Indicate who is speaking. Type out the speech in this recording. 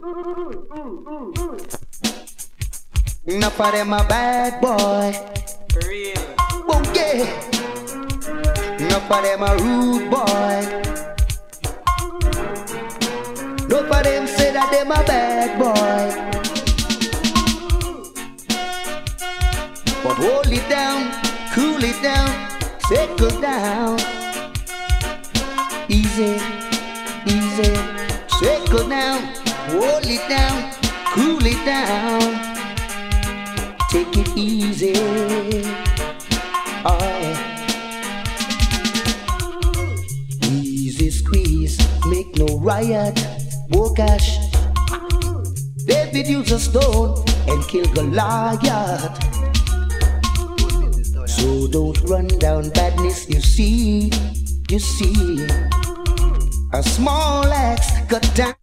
Speaker 1: Enough of them a bad boy.
Speaker 2: For real.
Speaker 1: Oh yeah. Enough of them a rude boy. Enough of them say that them a bad boy. But hold it down, cool it down, settle down. Easy, easy, settle down, hold it down, cool it down. Take it easy. Oh. Easy squeeze, make no riot. Oh gosh. David used a stone and killed Goliath. So don't run down badness, you see. A small axe cut down